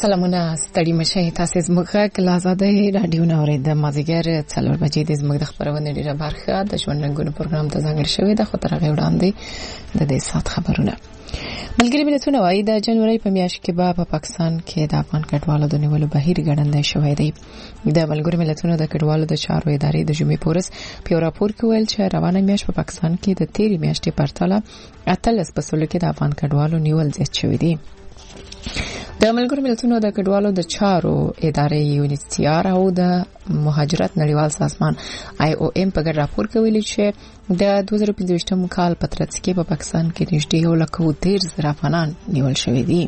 سلامونه ستړي مشه تاسو زموږ کله آزادې رادیو نورې د مازیګر 4 بجې د زموږ د خبرونه ډیره برخه د ژوند رنگونو پروګرام ته ځانګړی شوی د خو ترغه وړاندې د دې سات خبرونه ملګری ملتونه وايي د جنوري په میاشت کې په پاکستان کې د افغان کډوالو د نیولو بهیر ګړندی شوی دی د ملګری ملتونو د کډوالو د چارو ادارې د جمعې پورس په راپور کې ویل چې روانه میاشت په پاکستان کې د تیری میاشتې پرتله اتلس په سلو کې د افغان کډوالو نیول زیات شوی دی د ملګرو ملتونو د کډوالو د چارو ادارې یونیسیار او د مهاجرت نړیوال سازمان IOM په ګډ راپور کې ویلي چې د 2015 کال په ترڅ کې په پاکستان کې نږدې 1.13 افغانان نیول شوي دي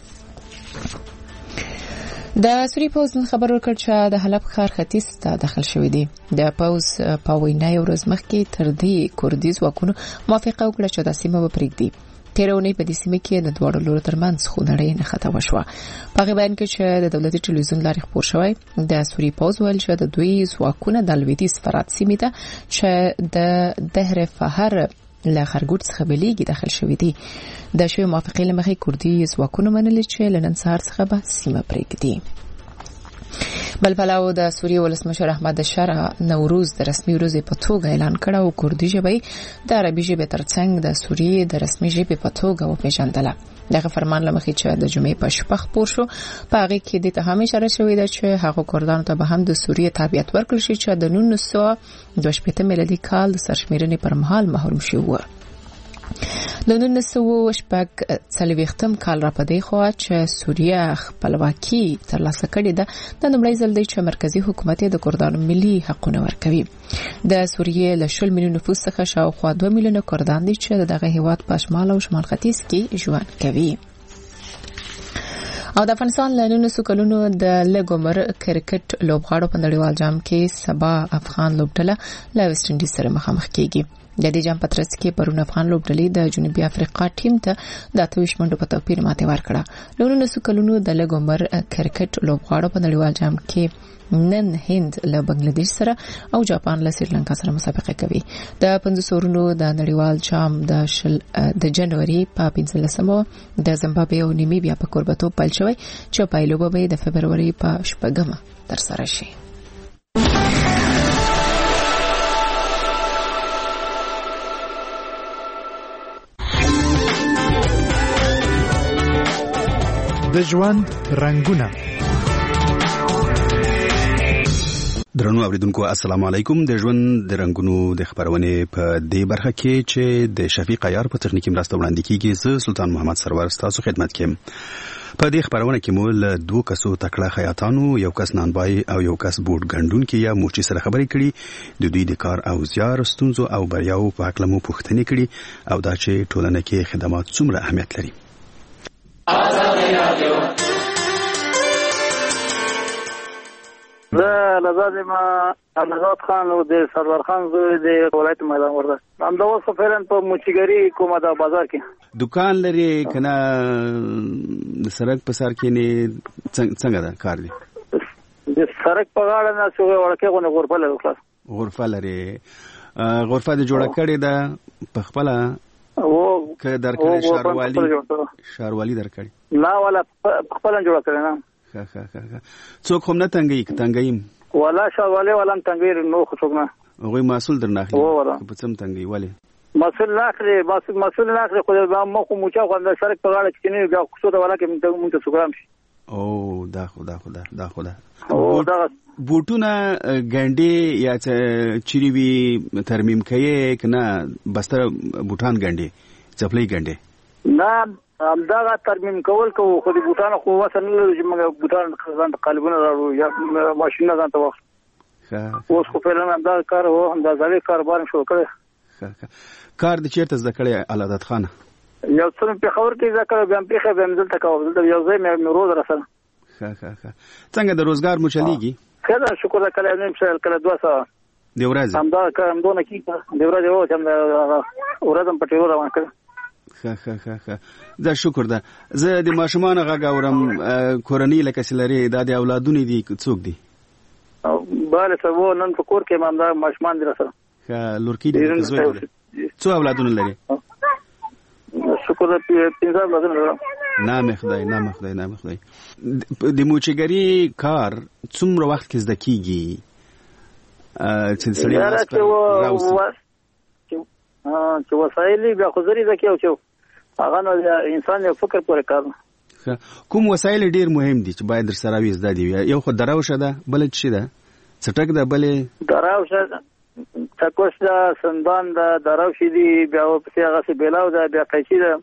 د سوري پوز خبر ورکړ چې د حلب ښار ختیځ ته داخل شوی دی د پوز په وینا یو ورځ مخکې تر دې کوردي ځواکونو موافقه وکړه چې د سیمه وپریږدي تیرونی په دې سیمه کې د دوړو لورو ترمنځ خونړۍ نښته وشوه په بیان کې چې د دولتي ټلویزیون لارې خبر شوی د سوري پوز ویل چې د دوی ځواکونه د لویدیځ فرات سیمه ته چې د دهر فهر له خرګوټ څخه بلیږي داخل شوی دی د شوی موافقې لمخې کوردي ځواکونه منلي چې لنن سهار څخه به سیمه پرېږدي بل پلاو د سوریه ولسمشر احمد شرع نوروز د رسمي ورځې په توګه اعلان کړ او کوردي ژبه د عربي ژبې ترڅنګ د سوریه د رسمي ژبې په توګه وپیژندله دغه فرمان لمخې چې د جمعې په شپه خبر شو په هغه کې د ته هم اشاره شوې ده چې هغه کوردانو ته به هم د سوریه تابعیت ورکړل شي چې د 1922 میلادي کال د سرشمیرنې پر مهال محروم شوی د 1940 کال را پدې خو چې سوریه خپلواکي ترلاسه کړې ده د لومړي ځل دی چې مرکزی حکومت د کوردانو ملي حقونه ورکوي د سوریه له 10 میلیون نفوس څخه شاوخوا 2 میلیونه کوردان دي چې دغه هیواد په شمال او شمال ختیځ کې ژوند کوي او د افغانستان له 19 کلونو د لګومر کرکټ لوبغاړو په نړیوال جام کې سبا افغان لوبډله له ویسټ انډیز سره مخامخ کیږي د دې جام په ترڅ کې پرون افغان لوبډلې د جنوبي افریقا ټیم ته د 28 منډو په توپیر ماته ورکړه له 19 کلونو د لګومر کرکټ لوبغاړو په نړیوال جام کې نن هند له بنگلاديش سره او جاپان له سریلانکا سره مسابقه کوي د 500 ورونو د نړیوال جام د جنوري په 15مه د زیمبابوې او نیمیبیا په کوربتو پیل شوی چې پایلوبه به د فبرवरी په 8مه تر سره شي د ژوند رنگونه درنو اوریدونکو السلام علیکم د ژوند د رنگونو د خبرونه په دې برخه کې چې د شفیق عیار په تخنیکی مرسته وړاندې کیږي زه سلطان محمد سرور تاسو خدمت کوم په دې خبرونه کې مول دوه کسو تکړه خیاطانو یو کس نانبای او یو کس بوټ ګندون کې یا موچي سره خبرې کړي د دوی د کار او زیار ستونزو او بریاو په اړه مو پوښتنې کړي او دا چې ټولنه کې خدمات څومره اهمیت لري لازم نزاد خان او د سرور خان زوی د ولایت میدان ورده هم دا اوس فعلا په موچیګری کومه د بازار کې دکان لري کنه د سړک په سر کې نه څنګه دا کار دی د سړک په غاړه نه څو ورکه غرفه لري خلاص غرفه لري غرفه د جوړه کړې ده په خپل او که درکړې شاروالي درکړې لا ولا خپل جوړه کړې نه څوک هم نه تنګیم ولا شاروالي ولا تنګیر نو څوک نه غوي مسؤل درناخلي په څم تنګي ولی مسؤل ناخلي خو دا مخ موچا خو د سړک په غاړه کې نه بیا څه دا ولا کې مونږ ته سوګرام شي او دا خدا او دا بوټونه ګنډي یا چيري وی ترمیم کوي کنه بستر بوټان ګنډي چپلې ګنډي نه دا ترمیم کول خو د بوټانو خو وسن چې موږ بوټان ځان قالبونه راوړو یا ماشين نه ځان ته وخت اوس خو په لاره دا کار وو هم دا ځای کاروبار شو کړی کار د چیرته زده کړی علادت خان یو څه په خبر کې ذکر بیا په خبر هم دلته کوم دلته یو ځای مې روز راسره څنګه د روزګار مو چلیږي خیر شکر کله نه مثال کله 200 دی ورځ هم دا کوم دونه کې دی ورځ وو چې ورځم په ټیرو روان کړ دا شکر ده زه د ماشومان غږ اورم کورنۍ لکه سلری د اولادونو دي څوک دي بله سبو نن په کور کې ماندا ماشومان دي سره لورکی دي څو اولادونه لري شکر ده 15 اولادونه نام خدای د موچګری کار څومره وخت کې زده کیږي چې سړی چې وسایل بیا خو زری زکه او چې هغه نو انسان یو فکر پورې کار کوم وسایل ډیر مهم دي چې باید در سره وي زده دي یو خو دراوشه ده بل څه ده څټک ده بل دراوشه تکوش ده سندان ده دراوشي دي بیا په هغه څه بلاو ده بیا قیچي ده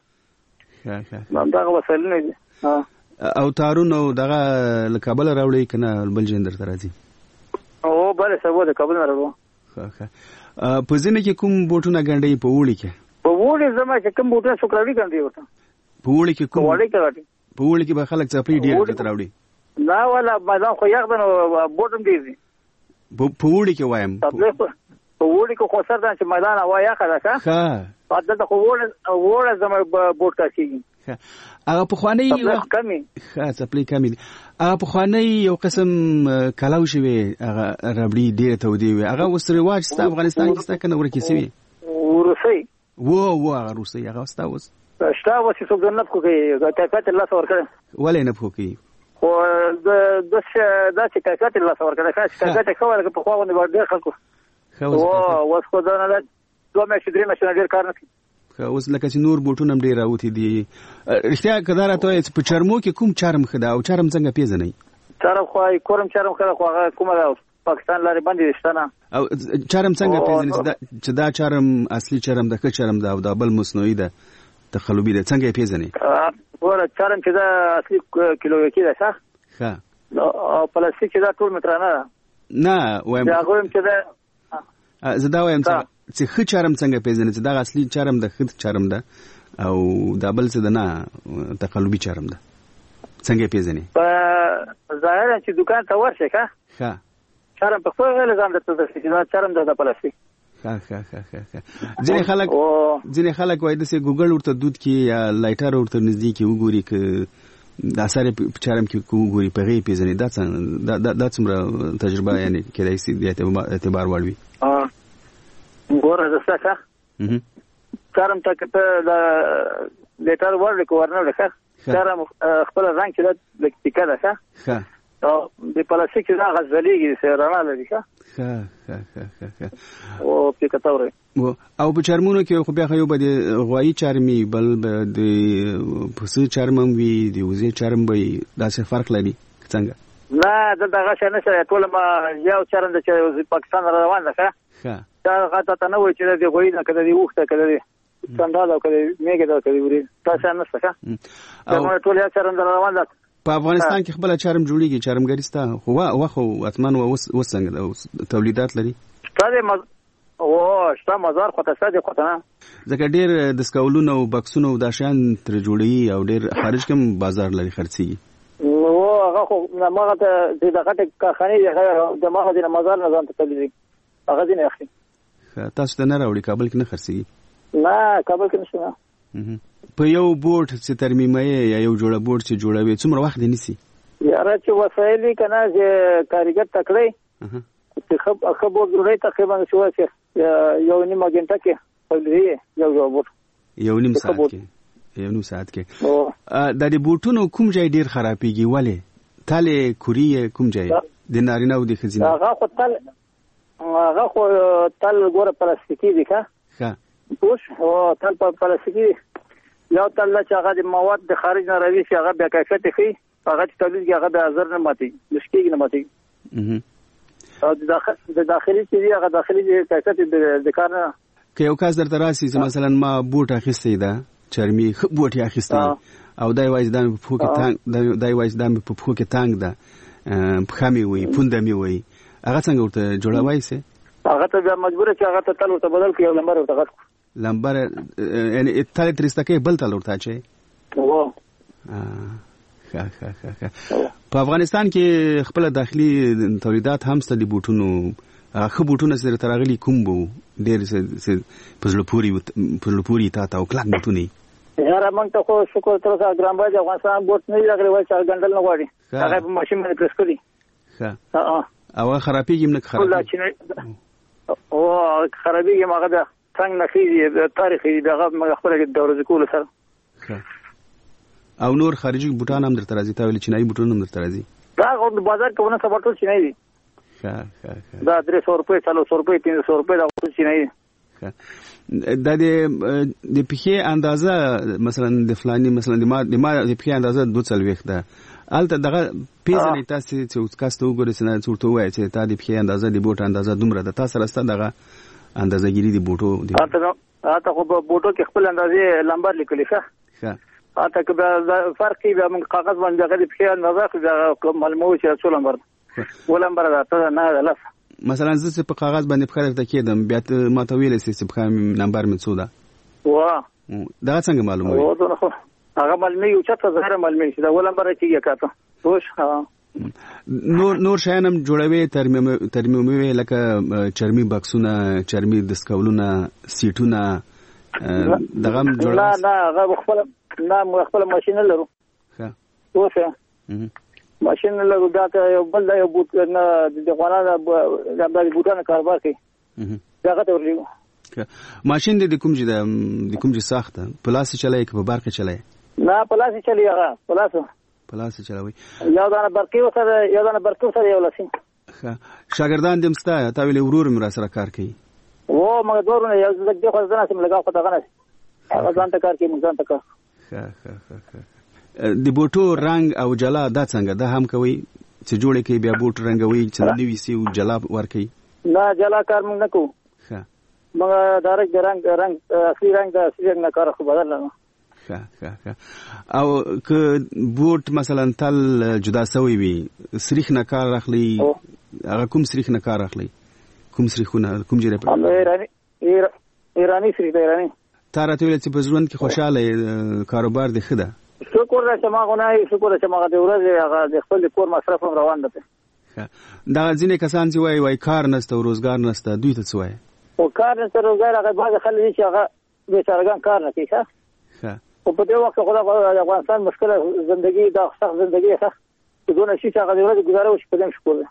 دا وسایل نه دي او تارونو دغه کابل راوړي کنه بل جندر ترازي او بل څه وو د کابل راوړو په ځینې کې کوم بوټونه ګنډي په وړي کې په وړي زما چې کوم بوټونه سوکړی ګنډي ورته په وړي کې کوم په وړي کې به خلک چپړي ډیر راوړي دا ولا مازه خو یو دنه بوټم دی په وړي کې وایم په وړي کې خو سره چې میدان هوا یا خلا ښه په دغه خو وړه زما بوټ کاږي هغه په خواني کمی چپړي کمی هغه په خواني یو قسم کلاو شوی هغه ربړي ډیر ته ودی هغه وسره واج ست افغانستان کې ست کنه ورکی سوي روسي هغه روسي هغه ست اوس شتا وسی څو نه کوي کاکات الله څور کړ ولې نه کوي او د چې کاکات الله څور کړ کاکات خوره په خو نه ورډ خلکو او وس کو دا نه دوه مې شدري ماشين ډیر کار نه کوي اوس لکه چې نور بوټونه ډیر راوتی دي رښتیا کدار ته په چرمو کې کوم چرم خدا او چرم څنګه پیژنې چرم خو کورم چرم خدا خو کومه پاکستان لاري باندې شتنه او چرم څنګه پیژنې چې دا چرم اصلي چرم د ښه چرم دا او دا بل مصنوعي ده تخلوبي ده څنګه پیژنې ور چرم چې دا اصلي کیلو کې ده ښه او پلاستیک چې دا ټول مترانه نه وایم دا غویم چې دا زدا وایم چې ښه چرم څنګه پیژنې چې دا اصلي چرم د ښه چرم ده او دا بل څه ده نه تقلبي چرم ده څنګه پیژنې ظاهرا چې دکان ته ورشې ښه چرم په خپل غل ځان درته چې دا چرم د پلاستیک ځینې خلک وایي د ګوګل ورته دود کې یا لایټر ورته نږدې کې وګوري ک دا سره چرم کې وګوري په غي پیژنې دا څومره تجربه یعنی کېدای شي د اعتبار وړوي ګوره زسکه چرم ته کته د لیټر ورل کو ورنه لکه چرم خپل رنگ چې د ټیکه ده ښه او د پلاستیک دا غزلېږي سره نه لري ښه او په کتاوره او په چرمونو کې خو بیا خو به د غوایي چرمي بل د پسې چرمم وي د وزې چرم وي دا څه فرق لري څنګه نه دغه څه نه ټول ما یو چرم د پاکستان روان ده ښه دا غاټه ته نه وای چې د غوي نه کده دی وخته کده دی څنګه دا کده میګه دا کده وری تاسو نه څه دا نو ټول یا چرم روان ده په افغانستان کې خپل چرم جوړیږي چرمګری ستا خو اتمن وسنګ تولیدات لري او شته مزار خو ته ساده خو ته نه ځکه ډیر د سکولونو او بکسونو د شان تر جوړي او ډیر خارج کوم بازار لري خرڅي او هغه خو ماغه ته دغه کارخانه د ماغه د مزار نه ځان ته تللی هغه دې نه اخلي تاسو ته نه راوړي کابل کې نه خرڅي نه کابل کې نشته په یو بورډ چې ترمیمه یا یو جوړه بورډ چې جوړوي څومره وخت نیسي یاره چې وسایل کنه چې کاریګر تکړه چې خبر جوړي تقریبا شو چې یو نیمه غنټه کې پلي یو بورډ یو نیم ساعت کې د دې بوټونو کوم ځای ډیر خرابېږي ولې تاله کوري کوم ځای د نارینه او د خزینه هغه خو تل ګوره پلاستیکي دي ښه پوش او تل پلاستیکي یو تل چې هغه د مواد د خارج نه راوي چې هغه بیا کیفیت ښه هغه چې تولید کې هغه به ازر نه ماتي مشکل نه ماتي او د داخلي چې هغه داخلي کیفیت د کار نه که یو کس درته راسي چې مثلا ما بوټ اخیستی دا چرمي بوټ اخیستی او دای وایي دا په پخو کې تانګ دای وایي دا په پخو کې تانګ ده په خامي وي پوندمي وي هغه څنګه ورته جوړوي سي هغه ته بیا مجبور چې هغه ته تل ورته بدل کړي لمبر ورته غټ لمبر یعنی تل ترسته کې بل تل ورته چي واه په افغانستان کې خپل داخلي تولیدات هم ستدي بوټونو خو بوټونه سره ترغلي کوم بو ډېر پزلپوري تا او کلاک بوټونه یاره مونږ ته خو شکر تر اوسه ګرام باندې افغانستان بوټ نه لګړي وای چې ګندل نه غواړي هغه په ماشين باندې پرس کړی او خرابېږي نه خرابېږي او خرابېږي ماګه د څنګه نخېږي تاریخي دغه مګ خپل د دورې کول سره او نور خارجي بوټان هم درته راځي، تا ویل چینایي بوټان هم درته راځي؟ دا غو بازار کې ونه سبا ټول چینایي دي. دا 300 روپے 400 روپے 300 روپے دا ټول چینایي. دا د پیخي اندازه مثلا د فلاني مثلا د ما د پیخي اندازه 240 ده. الته دغه پیژنې تاسو چې کاستو وګورئ چې نه څورته وایي چې تا د پیخي اندازه د بوټ اندازه دومره ده، تاسو راسته دغه اندازه ګيري د بوټو دی. اته خو بوټو کې خپل اندازې لمبر لیکلی ښه. اته که فرق کې به موږ کاغذ باندې دغه د پیخي اندازه معلومو چې څو لمبر ولمبر ده ته نه ده لس. مثلا زه په کاغذ باندې په خره ته کېدم بیا ما ته ویل چې په نمبر مې څو ده. وا دا څنګه معلومه وي؟ هغه معلومه یو چاته زهره معلومه شي دا ولمبر کېږي کاته خوش. نور شیان هم جوړوي ترمیموي لکه چرمي بکسونه، چرمي دستکولونه، سیټونه دغه هم جوړوي؟ نه هغه خپل ماشين لرو. ښه اوسه ماشين لرو دا یو بل یو بوت نه د غواړه د بوتانو کاروبار کوي. دا ته ورلیو ماشين د کوم ځای ساخته پلاس چلای که په برق چلای؟ نه پلاس چلی هغه پلاس چلاوي. یو دانه برقي سره یو لسین. شاګردان دې مستا تا ویل ورور مې را سره کار کوي. و مګ دورونه یو ځکه خو ځنه سم لگا خو تا غنه هغه ځان ته کار کوي موږ ځان ته کار. د بوټو رنگ او جلا دا څنګه ده هم کوي چې جوړې کوي بیا بوټ رنگوي چې نوې سی او جلا ور کوي؟ نه جلا کار موږ نه کوو. موږ ډایرکټ رنگ اصلي رنگ د اصلي رنگ نه کار خو بدل نه. او که بوټ مثلا تل جدا سوی وي سریخ نه کار اخلي، هغه کوم سریخ نه کار اخلي؟ کوم سریخونه کوم جره په ایرانی سریخ ایرانی. تا راته ویل چې په ژوند کې خوشاله کاروبار دی ښه ده؟ شکر چې ما غونای شکر چې ما د ورځې هغه د خپل کور مصرف روان ده. دا ځینې کسان چې وای کار نشته او روزګار نشته دوی ته څه وای؟ او کار نشته روزګار هغه بعض خلک چې هغه بیچارهګان کار نه کوي. ښه او په دې وخت کې خدای د افغانستان مشکله ژوندۍ دا سخت ژوندۍ ښه چې دونه شي چې هغه د ورځې گزاره وشي په دې شکر ده.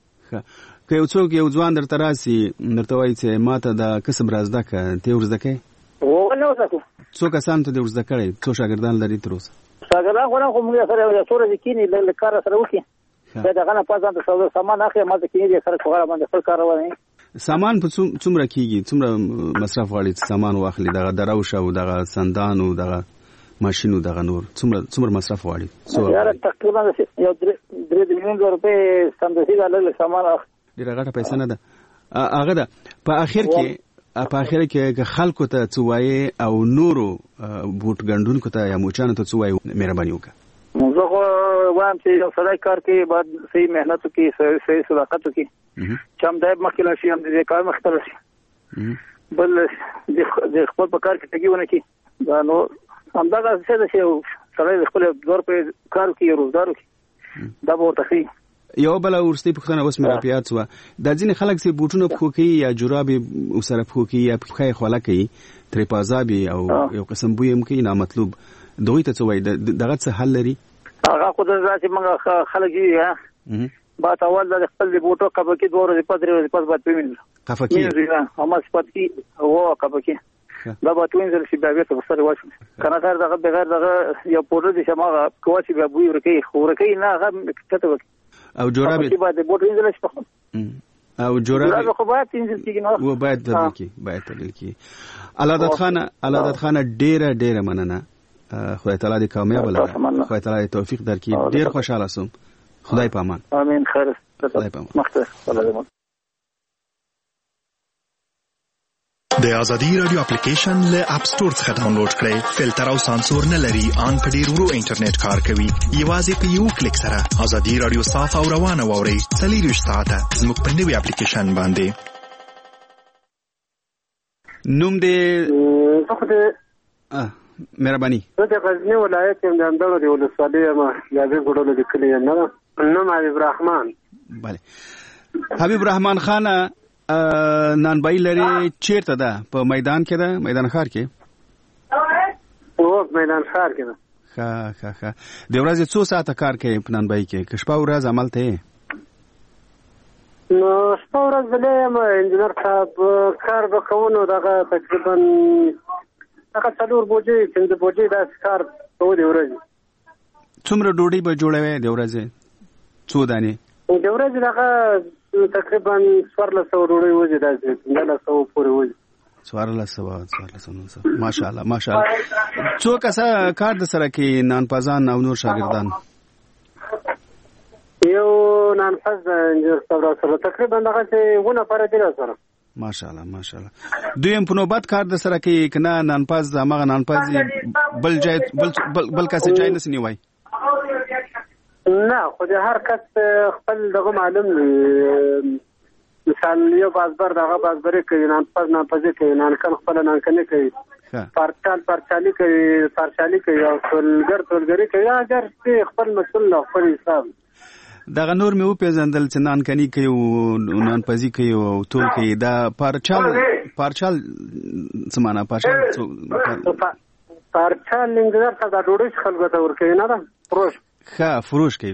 که یو څوک یو ځوان درته راسي درته وایي چې ماته د کسب را زده کړه ته ورزده کوي؟ نه وساتو څو کسان ته د ورزده کړی؟ څو شاګردان لري تر اوسه؟ شاګردان خو موږ سره یو څوره کینی له کار سره وکي دا دغه نه پاتې د سامان اخلي ما ته کینی سره کوغه باندې خپل کار وایي. سامان په څومره کیږي؟ څومره مصرف غواړي سامان واخلي؟ دغه دراوشه او دغه سندان او دغه ماشینو دغه نور څومره مصرف غواړي؟ یاره تقریبا یو 3 میلیون روپے سمدسي ډالر سامان اخلي. ډیره غټه پیسې نه ده هغه ده. په اخر کې خلکو ته څه وایي او نورو بوټ ګنډونکو ته یا موچانو ته څه وایي؟ مهرباني وکړه. زه خو وایم چې یو سړی کار کوي باید صحیح محنت وکړي، صحیح صداقت وکړي چې هم دایب مخکې لاړ شي هم د کار مخکې لاړ شي، بل د خپل په کار کې تګي ونه کړي. دا نو همدغه څه ده چې سړی د خپل دور په کار کې روزګار وکړي دا به ورته ښي. یو بل ورستي پښتنه اوس مې را پیاد شو د ځینې خلک چې بوټونه پخو کوي یا جورابې سره پخو کوي یا پخې خوله کوي ترې پازابي او یو قسم بوی هم کوي نامطلوب دوی ته څه وایي؟ دغه څه حل لري؟ هغه خو د ځکه موږ خلک یې با تاول د خپل بوټو کبکی دوه ورځې پاتې ورځې پاتې باید ویني کفکی هم سپاتکی او کبکی دا به توینځل شي بیا به سره واشي کنه کار دغه بغیر دغه یو پوره دي چې ما کواسي بیا بوی ورکی خو ورکی نه هغه کته او جورابې باید بوټ وینځل شي او جورابې خو باید وینځل کیږي نو و باید تدل کی علادت خان ډیره مننه. خدای تعالی دې کامیاب لري، خدای تعالی توفیق درکړي. ډیر خوشاله سوم. خدای په امان. امين. خیر. خدای په امان. مخته. د ازادي رادیو اپلیکیشن له اپ سٹور څخه ډاونلوډ کړئ. فلټر او سانسور نه لري، ان په ډیر ورو انټرنیټ کار کوي. یوازې په یو کلیک سره ازادي رادیو صاف او روانه واورئ. 24 ساعته زموږ په نوې اپلیکیشن باندې. نوم دې مهرباني. زه د غزنی ولایت یم، د اندړو د ولسوالۍ یم، یابې ګډولو د کلي یم. نوم حبیب رحمان. بله حبیب رحمان خان نانبای لري چیرته ده؟ په میدان کې ده؟ میدان ښار کې؟ او میدان ښار کې ده. ښه د ورځې څو ساعته کار کوي په نانبای کې؟ که شپه ورځ عمل ته یې؟ نو شپه ورځ بلې یم انجینر صاحب، کار به کوو نو دغه تقریبا هغه 4 بوجې 5 بوجې داسې کار کوو د ورځې. څومره ډوډۍ به جوړوي د ورځې څو دانې د ورځې دغه تقریبا 1400 ډوډۍ وځي داسې 1500 پورې وځي 1400 ماشاءالله څو کسه کار د سره کې نانپازان او نور شاګردان یو نانپاز انجنیر سره تقریبا دغه چې ونه پر دي سره ماشاءالله دویم په نوبت کار د سره کې کنا نانپاز هغه نانپاز بل کسه ځای نه سنوي نه خو د هر کس خپل دغه معلوم مثال یو بازبر دغه بازبري کوي نانپازي کوي نانکن خپل نانکني کوي پارچالي کوي او تولګري کوي اگر خپل مسؤل له خپل حساب دغه نور مې وپېژندل چې نانکني کوي او نانپازي کوي او تول کوي دا پارچال څه معنا پارچال انجنیر ته دا ډوډۍ خلکو ته ورکوي نه ده فروش کوي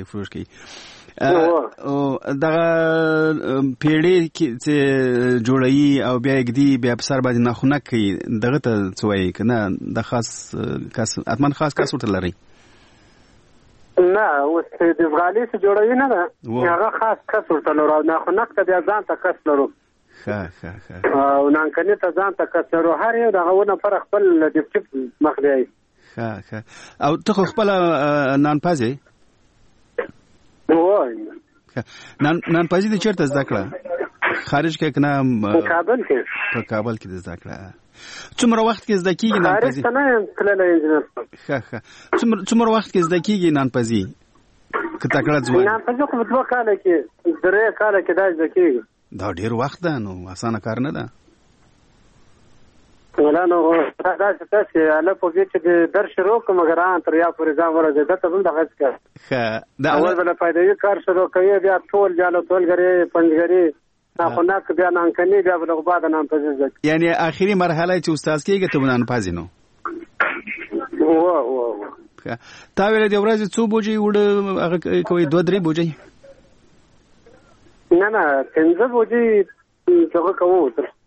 دغه پیړې چې جوړي او بیا یګدي بیا په سر باندې ناخونه کوي دغه ته څه وایي کنه د خاص کس اتمن خاص کس ورته لري نه اوس د غالي څخه جوړوي نه ده هغه خاص کس ورته لرو ناخونه ته بیا ځان ته کس لرو او نانکني ته ځان ته کس لرو هر یو دغه ونه پر خپل د ټیپ مخ دی او ته خپل نانپازي نانپازي د چیرته زده کړه خارج کې کنه کابل کې زده کړه څومره وخت کې زده کیږي نانپازي څومره وخت کې زده کیږي نانپازي کته کړه ځوان نانپازي خو 2 کال کې 3 کال کې دا زده کیږي دا ډیر وخت ده نو اسانه کار نه ده ولا نو دا چې اله په دې چې در شروع کوم غران تر یا پر ځان ورځي دا ته هم دغه څه دا اول بل فائدې کار شروع کوي بیا ټول غري پنځګري ناخونه بیا نانکني بیا بل بعد نانپازي یعنی اخیری مرحله چې استاد کېږي ته نانپازي نو تا ویل د ورځې څو بوجي وړ هغه کوي 2-3 بوجي نه 15 بوجي څنګه کوو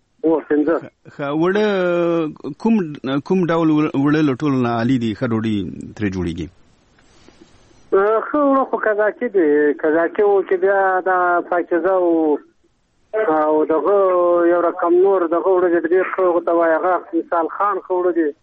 وړه کوم ډول وړه لټول نه علي دي خډوډي تر جوړیږي خو کزاکي دي کزاکي او چې بیا دا پاکیزه او دغه یو رقم نور دغه وړه دې خو ته وایغه مثال خان خو وړه دي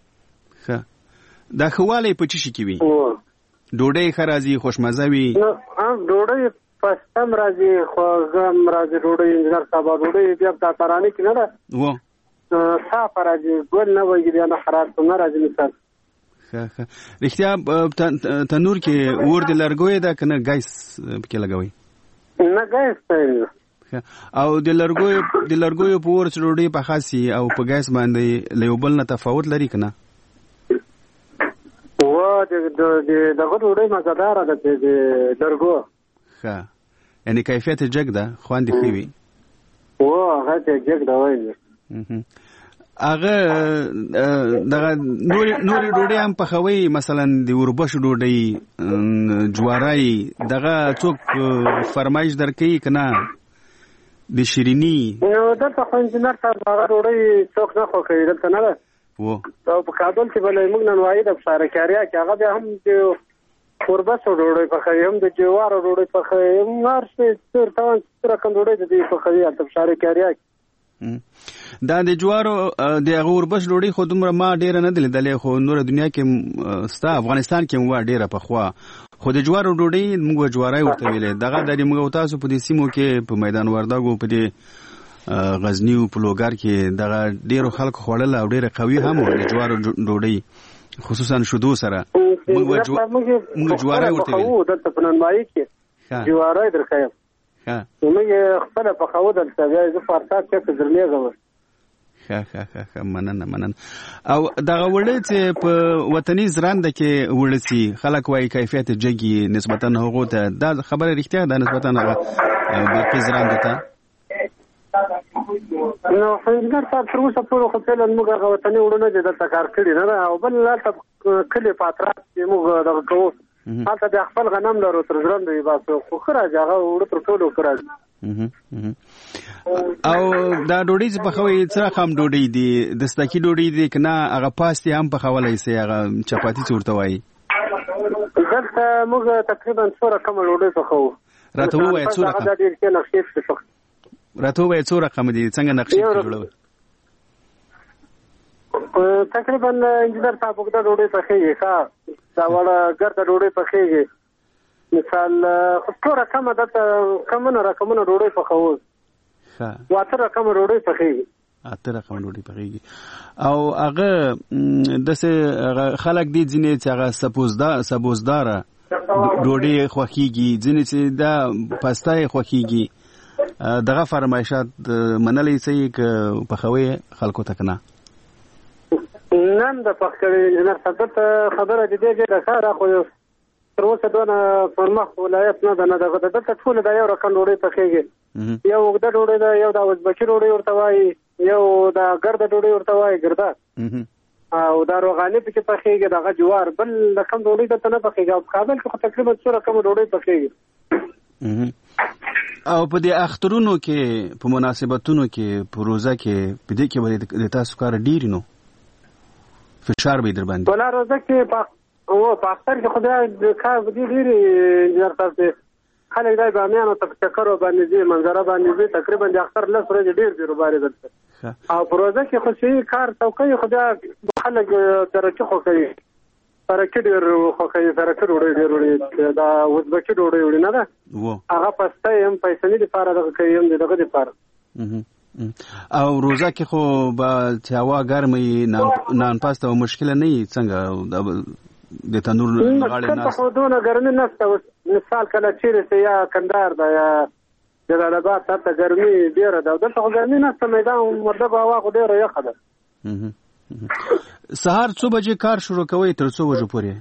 دا خواله په چی کی وي ډوډۍ خرازي خوشمزه وي ډوډۍ پستم راځي خوږم راځي ډوډۍ انجنیر صاحب ډوډۍ بیا د ترانه کې نه ده صاف راځي ګل نه وایي بیا نه خراب نه راځي مثال رښتیا تنور کې ور د لرګوي دا کنه ګیس پکې لګوي نه ګیس او د لرګوي په ور ډوډۍ په خاصي او په ګیس باندې لیوبل نه تفاوت لري کنه و دغه ډوډۍ مزدار ده د لرګو یعنی کیفیت جګ ده خواندې خوي هغه جګ ده وایي هغه دغه نور ډوډۍ هم پخوي مثلا د وربش ډوډۍ جوارای دغه څوک فرمایش درکې کنه د شیرینی نو د انجنیر صاحب هغه ډوډۍ څوک نه خو کوي دلته نه ده او په کابل کې بلې موږ نن وایي د سارکاریا کې هغه هم د قربت ډوډۍ پخوي هم د جوار ډوډۍ پخوي هم هر څه تر کوم ډوډۍ د پخوي د سارکاریا دا د جوارو د غوربش ډوډۍ خو دومره ما ډیره نه لیدلې خو نور دنیا کې ستا افغانستان کې مو ډیره پخوا خو د جوارو ډوډۍ موږ جوارای ورته ویلې دغه د موږ تاسو په دې سیمو کې په میدان وردګو په دې غزنی او په لوګر کې دغه ډیرو خلکو خوړل او ډیره قوي هم د جوارو ډوډۍ خصوصا شودو سره موږ جوارای ورته ویلې دلته په ننمایي کې جوارای درخایم موږ خپل په خو دلته زه فرصت کې درلېږم مننه او دغه وړې چې په وطني زراند کې وړسي خلک وايي کیفیت جګي نسبتا هغه ته دا خبره رښتیا ده نسبتا هغه باقي زراند ته نو انجنیر صاحب تر اوسه پورې خو څه موږ هغه وطني وړونه دي د تکار کړی نه او بل لاته کلی پاترات چې موږ دغه کوو هلته د خپل غنم لرو تر ژوند دی باسو خو خراج هغه وړ تر ټولو خراج او دا ډوډۍ چې په خوي څه رقم ډوډۍ دي دستکی ډوډۍ دي کنه هغه پاستي هم په خولای سي هغه چپاتی څورته وای دلته موږ تقریبا 100 رقم ډوډۍ پخوو. راته ووایه 100 رقم. دا ډېر څه نقشې څه. راته ووایه 100 رقم دي څنګه نقشې جوړوي؟ تقریبا انجینر صاحب وګړه ډوډۍ پخېږي ښه دا وړه ګرده ډوډۍ پخېږي مثال څو رقمه دته کمونه رقمونه ډوډۍ پخوو ښه 8 رقمه ډوډۍ پخېږي 8 رقمه ډوډۍ پخېږي او هغه دسه خلک دي ځینې چې هغه سبوزدار ډوډۍ خوخيږي ځینې چې دا پاستای خوخيږي دغه فرمایشات منلې سي ک پخوي خلکو تکنه نن د پخکړې انجینر صاحب خبره دې دې راخه خو تر اوسه دونه فرمخ ولایت نه ده نه دغه د ټول د یو رقم ډوډۍ پخېږي یو د ډوډۍ د یو د وزبچي ډوډۍ ورته وایي یو د ګرده ډوډۍ ورته وایي ګرده او دا روغاني پکې پخېږي دغه جوار بل رقم ډوډۍ د نه پخېږي او کابل کې تقریبا 100 رقم ډوډۍ پخېږي او په دې اخترونو کې په مناسبتونو کې په روزه کې په دې کې ولې د تاسو کار ډیر نو فشار به در باندې ولا روزه کې په اختر کې خدای کار دې ډیر انجینر صاحب خلک دای بامیانو ته چکرو باندې دي منظره باندې تقریبا د اختر لس ورځې ډیر بیروباري ده او په روزه کې خو شي کار توکي خدای خلک درچ خو کوي سرکې ډېر خوښوي سرکې ډوډۍ ډېر وړي دا وزبکي ډوډۍ وړي نه ده هغه پسته هم پیسني دپاره دغه کوي هم دغه دپاره او روزه کې خو به چې هوا ګرمه نان پاسته او مشکله نه وي څنګه د تنور غاړې ناست خو دونه ګرمي نشته مثال کله چیرې چې یا کندهار ده یا جلالاباد هلته ګرمي ډېره ده دلته خو ګرمي نشته میدان وردګو هوا خو ډېره یخه ده سهار څو بجې کار شروع کوئ تر څو بجو پورې؟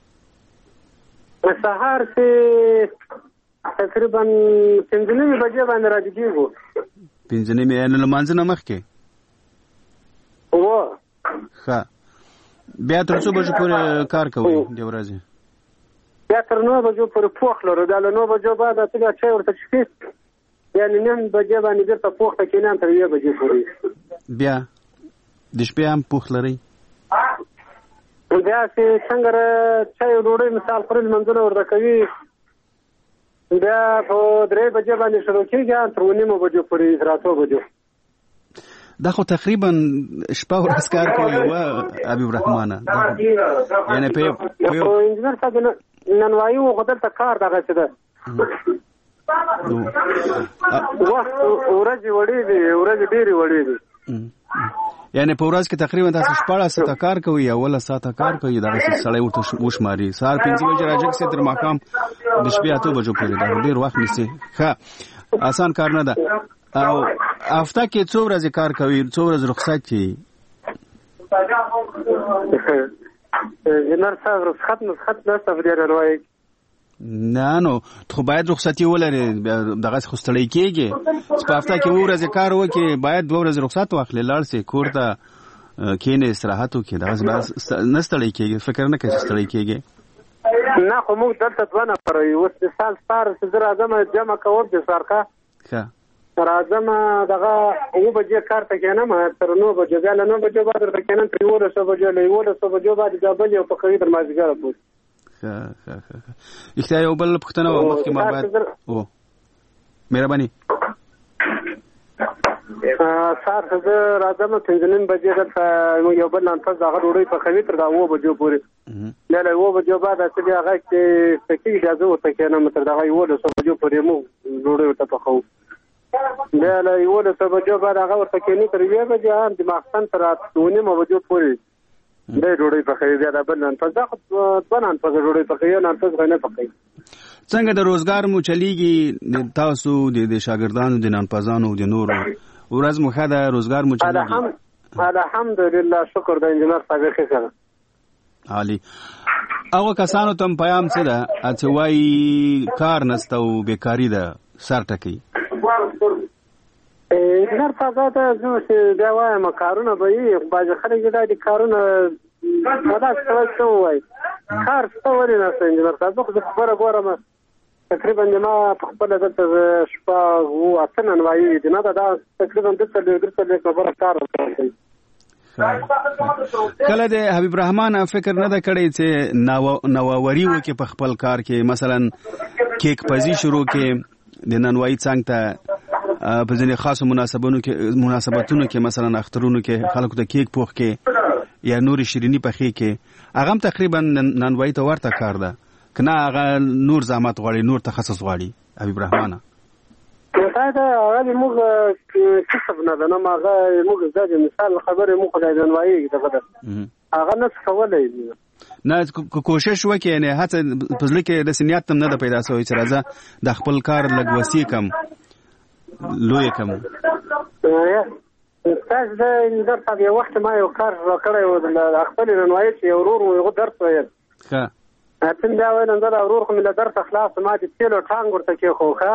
سهار چې تقریبا 5:30 بجې باندې راځيږو 5:30 یعنې لمانځه نه مخکې ښه بیا تر څو بجو پورې کار کوئ د ورځې؟ بیا تر 9 بجو پورې پوخ لرو دا له 9 بجو بعد ته چای ورته څښې یعنې 9 بجې باندې بیرته پوخ ته کېنام تر 1 بجې پورې بیا د شپې هم پوخ لرئ بیا چې څنګه چای ډوډۍ مثال خوري لمونځونه ورته کوي بیا په 3 بجې باندې شروع کېږي تر 9 بجو پورې 3 بجو دا خو تقریبا شپه ورځ کار کوي و حبیب رحمانه یعنی په انجینر صاحب نن وایو خو دلته کار دغه څه ده ورځې وړې دي ورځې ډېرې وړې دي یعنی په ورځ کې تقریبا تاسو 14 ساعته کار کوي یا ولا ساعته کار کوي دا سړی ورته وشماري سهار 5 بجې راځي چې تر ماقام د شپې 8 بجو پورې دا ډیر وخت نیسي ښه آسان کار نه ده او هفته کې څو ورځې کار کوي څو ورځې رخصت کوي جنرال صاحب رخصت نه ډیر وایي نه نو خو باید رخصتي ولري دغه خوستړی کېږي چې په هفته کې ورځې کار وکړي باید 2 ورځې رخصت واخلي لاړ سي کور ته کینې استراحت وکړي دغه نه ستړی کېږي فکر نه کوي ستړی کېږي نه خو موږ دلته 2 نفر یو مثال سپار چې راځم جمع کوم د سرکا ښه راځم دغه 9 بجې کار ته کېنم تر 9 بجې بیا له 9 بجې بعد تر کېنم تر 11 بجې له 11 بجې بعد د بل یو په کوي در مازیګر پوه اختیار یو بل پښتنه و مخکې ما باید او مهرباني سار زه راځم 5:30 بجې دلته یو بل نانپس دغه ډوډۍ پخوي تر 9 بجو پورې بیا له 9 بجو بعد چې هغه کې پکې اجازه ورته کېنم تر دغه 11 بجو پورې مو ډوډۍ ورته پخوو بیا له 11 بجو بعد هغه ورته کېنی تر 1 بجې د ماخستن تر 9 بجو پورې د ډوډۍ پخوي بیا د بل نانپس دا نانپس ډوډۍ پخوي نانپس غنه پخوي څنګه د روزګار مو چلیږي تاسو د شاګردانو د نانپزانو د نورو ورځ مو ښه ده روزګار مو چلیږي الحمدلله شکر د انجینر صاحب ښه سره عالی هغه کسانو ته پیغام څه ده چې وایي کار نشته او بیکاری ده سر ټکي انجینر صاحب ته زه بیا وایم کارونه به یې باز خلک دا د کارونه دا څه وایي کار څه ورې نه انجینر صاحب خو خبره ګورم تقریبا ما په خپل دلته شپه او اتنن وایي د نه دا تقریبا د څه خبره کار کوي کله د حبیب الرحمن فکر نه دا کړی چې نووري وکي په خپل کار کې مثلا کیک پزی شروع کې د نانوایی څنګه ته په ځینې خاصو مناسبتونو کې مثلا اخترونو کې خلکو ته کیک پوخ کې یا نور شیرینی پخې کې هغه تقریبا نانوایی ته ورته کار ده کنه هغه نور زحمت غواړي نور تخصص غواړي حبیب الرحمن دا هغه موږ کسب نه ده نه هغه موږ ځکه مثال خبره موږ د نانوایی دغه هغه نه کولای نه کوشش وکړي نه هڅه پزله کې د سنیات تم نه د پیدا شوی چې راځه د خپل کار لګ وسی کم لوی کم تاسو د درته یو وخت ما یو کار وکړی و د خپل نانوایی چې ورور و درس ویل ښه اته دا ویل نن دا ورور کوم له درس خلاص ما د تیلو ټانګ ورته کې خو ښه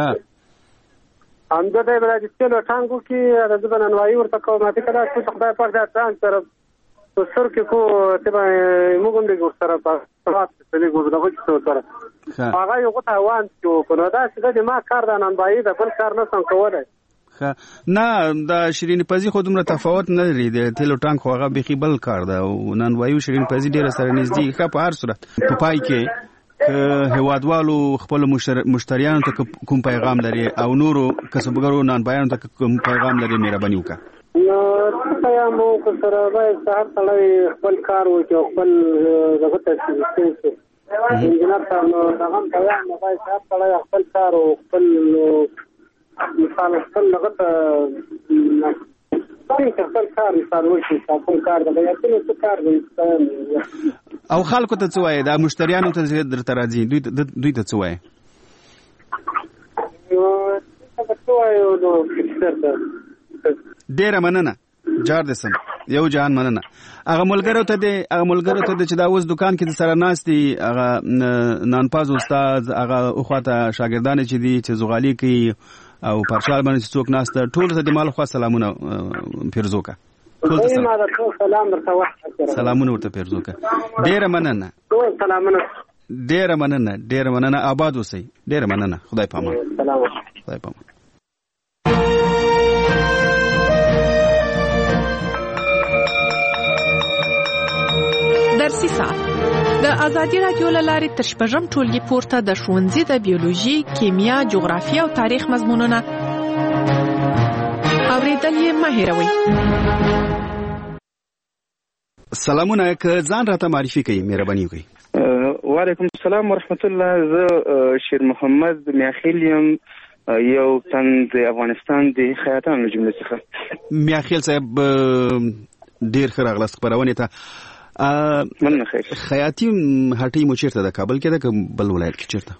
هم دا د تیلو ټانګو کې د نانوایی ورته کوم ماته کړه چې خدای پاک دا ټانګ سره سر کې کو ته موږ هم د ګور سره په سات په ګور دغه څه سره هغه یو غوته وان چې په نو دا چې د ما کار د نانوایی د بل کار نه څنګه کولای نه دا شیرین پزی خو دومره تفاوت نه لري د تیلو ټانک خو هغه بخي بل کار ده او نانوایی شیرین پزی ډیره سره نږدې ښه په هر صورت په پای کې هوادوالو خپل مشتریانو ته کوم پیغام لري او نورو کسبګرو نانوایانو ته کوم پیغام لري مهرباني وکړه نو پیغام مو سره وای صاحب تلای خپل کار وکړو خپل دغه تاسیس انجنیر ته نو هغه پیغام وای صاحب تلای خپل کار او خپل مثال خپل لغت خپل کار مثال وشي خپل کار د یا څه کار دی او خلکو ته څه وایي دا مشتریانو ته درته راځي دوی ته څه وایي ډیره مننه جار دسم یو جهان مننه هغه ملګرو ته چې دا اوس دکان کې سره ناستي هغه نانپاز استاد هغه اخواته شاګردان چې دي چې زغالي کوي او پرشال باندې څوک ناسته ټول ته د مال خو سلامونه پیرزوکا ټول ته سلام ورته سلامونه ورته پیرزوکا ډیره مننه سلامونه ډیره مننه آباد اوسئ ډیره مننه خدای پامان سلام خدای پامان درسي ساعت د ازادي رادیو لارې تر شپږم ټولګي پورته د ښوونځي د بیولوژي، کیمیا، جغرافیه او تاریخ مضمونونه اوریدل یې مه هېروئ. سلامونه که ځان راته معرفي کړئ مهرباني وکړئ. وعلیکم السلام ورحمت الله. زه شیر محمد میاخیل یم، یو تن د افغانستان د خیاطانو له جملې څخه. میاخیل صاحب ډیر ښه راغلاست خپرونې ته. مننه. خیر. خیاطي هټۍ مو چیرته ده؟ کابل کې ده که بل ولایت کې چیرته؟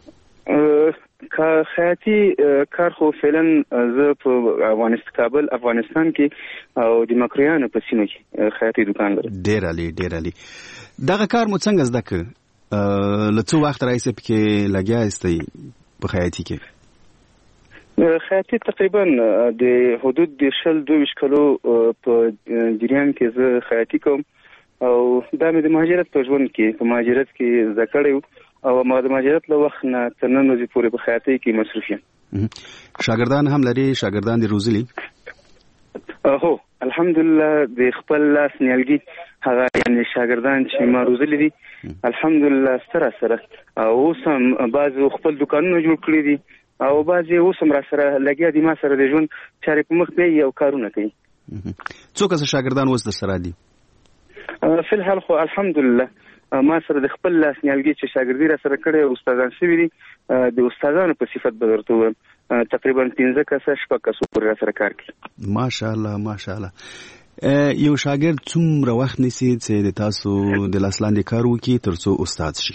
خیاطي کار خو فعلا زه په کابل افغانستان کې او د مکریانو په سیمه کې خیاطي دکان لرم. ډیر عالی. دغه کار مو څنګه زده کړ؟ له څو وخت راهیسې پکې لګیا یاستئ په خیاطي کې؟ خیاطي تقریبا د حدود د 22 کلو په جریان کې زه خیاطي کوم او دا مې د مهاجرت په ژوند کې په مهاجرت کې زده کړی او ما د مهاجرت له وخت نه تر نن ورځې پورې په خیاطۍ کې مصروف یم. شاګردان هم لري؟ شاګردان دې روزلي؟ هو الحمدلله د خپل لاس نیالګي هغه یعنی شاګردان چې ما روزلي دي الحمدلله سره او اوس هم بعضې خپل دکانونه جوړ کړي دي او بعضې اوس هم را سره لګیا دي ما سره د ژوند چارې په مخ بیایي او کارونه کوي. څو کسه شاګردان اوس در سره دي؟ فی الحال خو الحمدلله ما سره د خپل لاس نیالګي چې شاګردي را سره کړی استادان شوي دي د استادانو په صفت به درته ووایم تقریبا 15 کسه 6 کسو پورې را سره کار کوي. ماشاءالله. یو شاګرد څومره وخت نیسي چې د تاسو د لاس لاندې کار وکړي تر څو استاد شي؟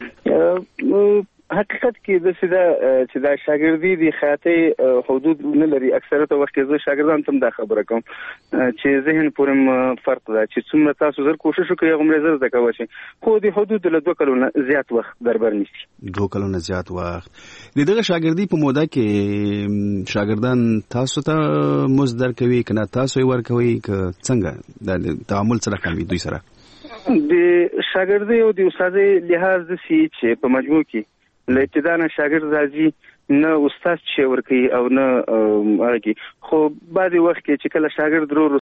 حقیقت کې داسې ده چې دا شاګردي د خیاطۍ حدود نه لري. اکثریت وخت زه شاګردانو ته هم دا خبره کوم چې ذهن پورې فرق ده چې څومره تاسو زر کوشش وکړئ هغومره زر زده کوئ شئ خو د حدود له 2 کلونو زیات وخت دربر نیسي. 2 کلونه زیات وخت. د دغه شاګردي په موده کې شاګردان تاسو ته مزد درکوي که نه تاسو یې ورکوئ که څنګه د تعامل سره کوي دوی سره؟ د شاګردۍ او د استادۍ لحاظ داسې چې په مجموع کې له ابتدا نه شاګرد راځي نه استاد چې ورکوي او نه هغه خو بعضې وخت کې چې کله شاګرد ورو